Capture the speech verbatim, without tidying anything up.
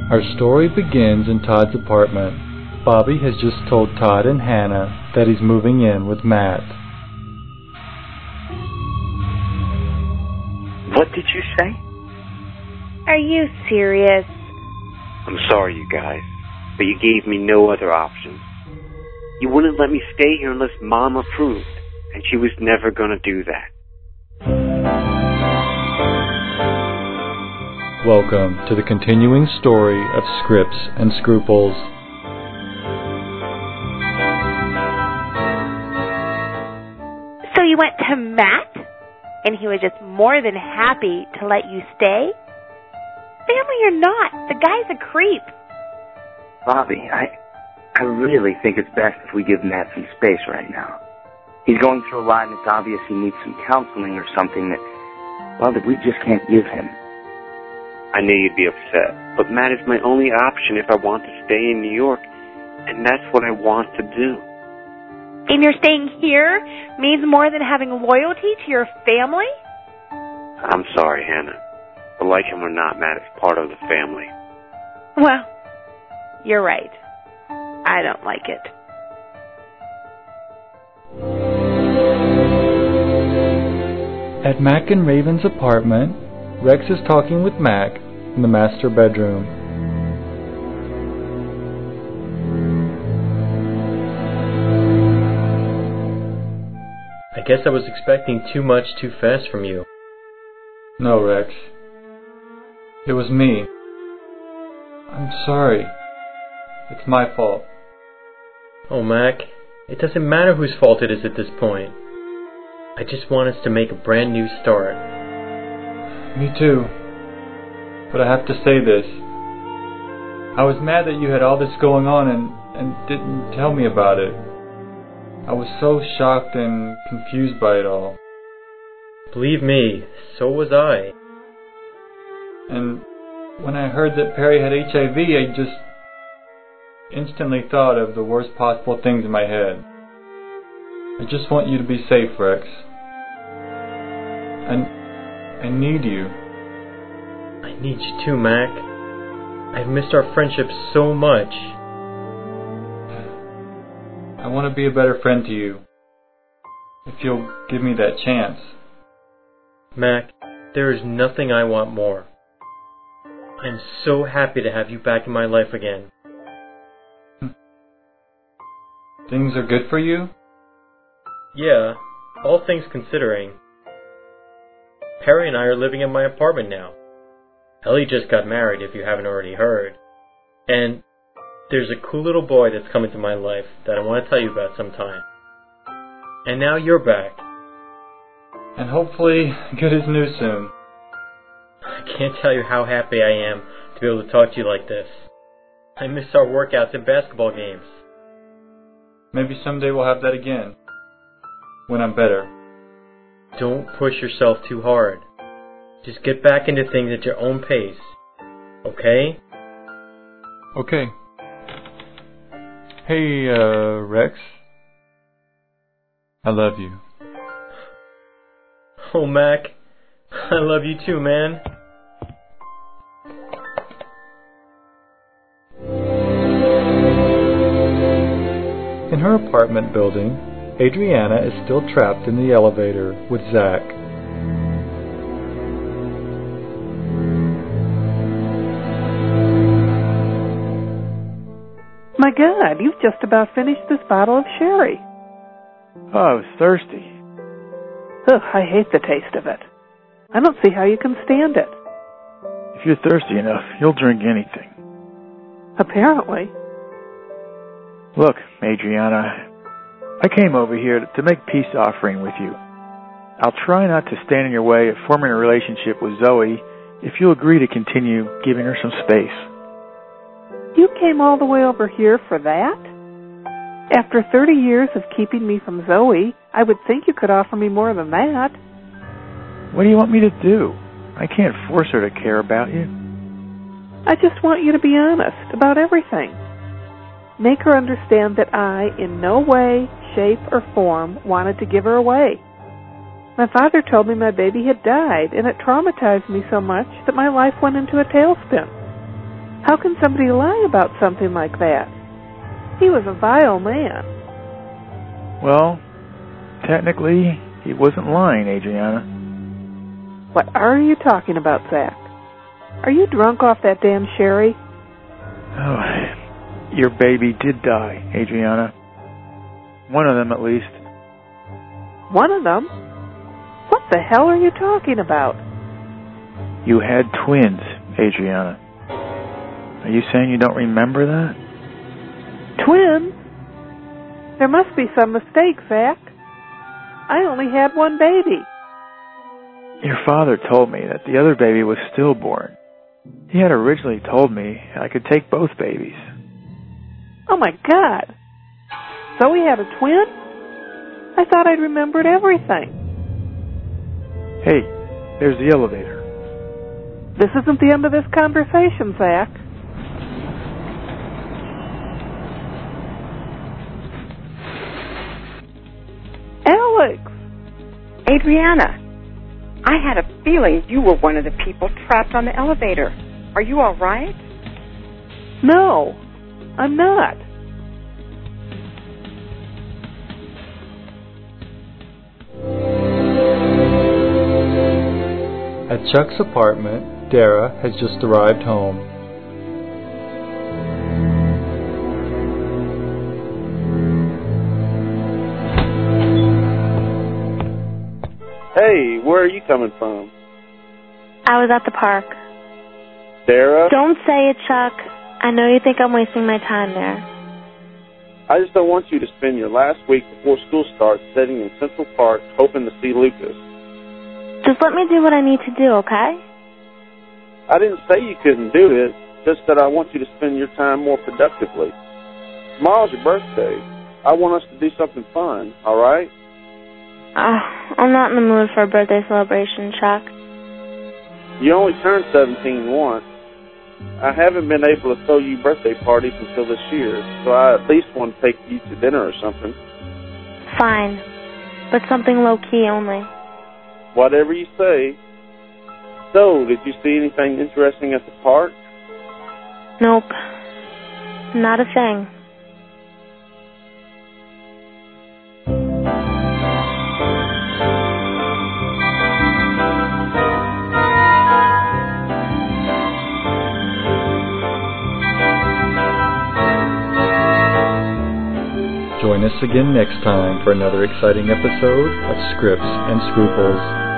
Our story begins in Todd's apartment. Bobby has just told Todd and Hannah that he's moving in with Matt. What did you say? Are you serious? I'm sorry, you guys, but you gave me no other options. You wouldn't let me stay here unless Mom approved, and she was never going to do that. Welcome to the continuing story of Scripts and Scruples. So you went to Matt, and he was just more than happy to let you stay? Family or not, the guy's a creep. Bobby, I I really think it's best if we give Matt some space right now. He's going through a lot, and it's obvious he needs some counseling or something that, well, that we just can't give him. I knew you'd be upset, but Matt is my only option if I want to stay in New York, and that's what I want to do. And you're staying here means more than having loyalty to your family? I'm sorry, Hannah. But like him or not, Matt is part of the family. Well, you're right. I don't like it. At Mac and Raven's apartment, Rex is talking with Mac in the master bedroom. I guess I was expecting too much too fast from you. No, Rex. It was me. I'm sorry. It's my fault. Oh, Mac, it doesn't matter whose fault it is at this point. I just want us to make a brand new start. Me too. But I have to say this. I was mad that you had all this going on and, and didn't tell me about it. I was so shocked and confused by it all. Believe me, so was I. And when I heard that Perry had H I V, I just instantly thought of the worst possible things in my head. I just want you to be safe, Rex. And I need you. I need you too, Mac. I've missed our friendship so much. I want to be a better friend to you. If you'll give me that chance. Mac, there is nothing I want more. I'm so happy to have you back in my life again. Things are good for you? Yeah, all things considering. Perry and I are living in my apartment now. Ellie just got married, if you haven't already heard. And there's a cool little boy that's come into my life that I want to tell you about sometime. And now you're back. And hopefully good as new soon. I can't tell you how happy I am to be able to talk to you like this. I miss our workouts and basketball games. Maybe someday we'll have that again. When I'm better. Don't push yourself too hard. Just get back into things at your own pace. Okay? Okay. Hey, uh, Rex. I love you. Oh, Mac. I love you too, man. In her apartment building, Adriana is still trapped in the elevator with Zach. My God, you've just about finished this bottle of sherry. Oh, I was thirsty. Ugh, I hate the taste of it. I don't see how you can stand it. If you're thirsty enough, you'll drink anything. Apparently. Look, Adriana, I came over here to make peace offering with you. I'll try not to stand in your way of forming a relationship with Zoe if you'll agree to continue giving her some space. You came all the way over here for that? After thirty years of keeping me from Zoe, I would think you could offer me more than that. What do you want me to do? I can't force her to care about you. I just want you to be honest about everything. Make her understand that I, in no way, shape, or form, wanted to give her away. My father told me my baby had died, and it traumatized me so much that my life went into a tailspin. How can somebody lie about something like that? He was a vile man. Well, technically, he wasn't lying, Adriana. What are you talking about, Zach? Are you drunk off that damn sherry? Oh, your baby did die, Adriana. One of them, at least. One of them? What the hell are you talking about? You had twins, Adriana. Are you saying you don't remember that? Twins? There must be some mistake, Zach. I only had one baby. Your father told me that the other baby was stillborn. He had originally told me I could take both babies. Oh, my God. So we had a twin? I thought I'd remembered everything. Hey, there's the elevator. This isn't the end of this conversation, Zach. Alex! Adriana, I had a feeling you were one of the people trapped on the elevator. Are you all right? No, I'm not. At Chuck's apartment, Dara has just arrived home. Hey, where are you coming from? I was at the park. Dara? Don't say it, Chuck. I know you think I'm wasting my time there. I just don't want you to spend your last week before school starts sitting in Central Park hoping to see Lucas. Just let me do what I need to do, okay? I didn't say you couldn't do it, just that I want you to spend your time more productively. Tomorrow's your birthday. I want us to do something fun, all right? Uh, I'm not in the mood for a birthday celebration, Chuck. You only turned seventeen once. I haven't been able to throw you birthday parties until this year, so I at least want to take you to dinner or something. Fine, but something low-key only. Whatever you say. So, did you see anything interesting at the park? Nope. Not a thing. Join us again next time for another exciting episode of Scripts and Scruples.